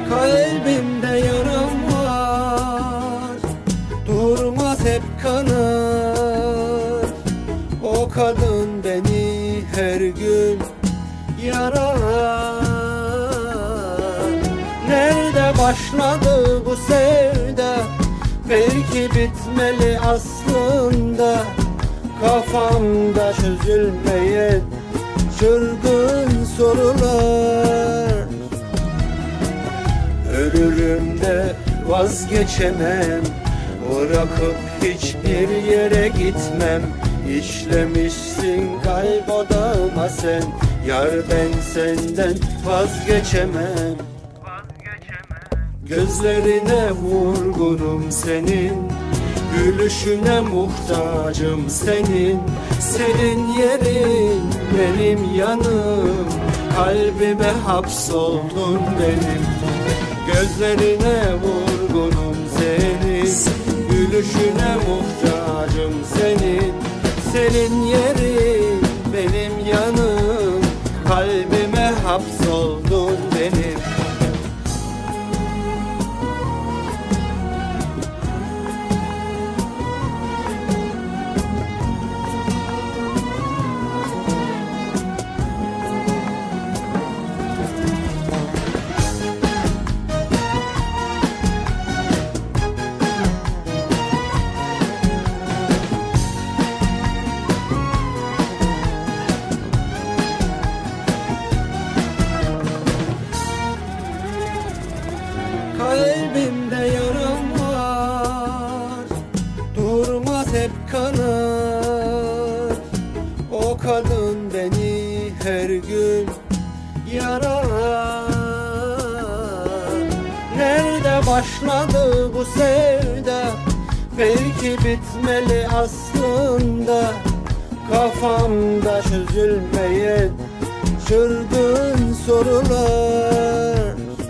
Kalbimde yaram var, durmaz hep kanar. O kadın beni her gün yarar. Nerede başladı bu sevda? Belki bitmeli aslında. Kafamda çözülmeyen çılgın sorular. Ölürüm de vazgeçemem, bırakıp hiçbir yere gitmem. İşlemişsin kalp odağıma sen, yar ben senden vazgeçemem. Gözlerine vurgunum senin, gülüşüne muhtacım senin. Senin yerin benim yanım, kalbime hapsoldun benim. Gözlerine vurgunum senin, gülüşüne muhtacım senin. Senin yerin benim yanım, kalbime hapsoldun benim. Kalbimde yaram var, durmaz hep kanar. O kadın beni her gün yarar. Nerede başladı bu sevda? Belki bitmeli aslında. Kafamda çözülmeyen çılgın sorular.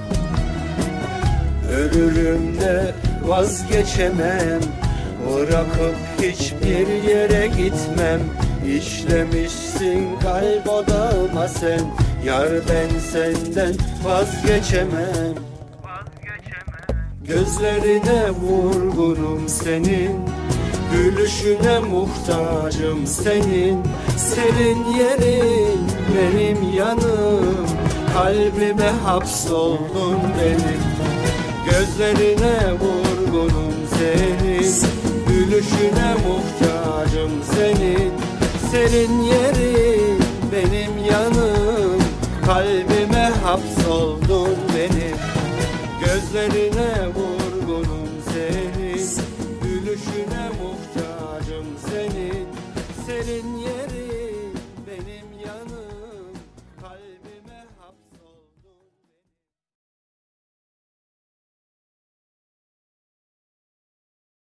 Ölürüm de vazgeçemem, bırakıp hiçbir yere gitmem. İşlemişsin kalp odağıma sen, yar ben senden vazgeçemem. Gözlerine vurgunum senin, gülüşüne muhtacım senin. Senin yerin benim yanım, kalbime hapsoldun benim. Gözlerine vurgunum senin, gülüşüne muhtacım senin. Senin yerin benim yanım, kalbime hapsoldun.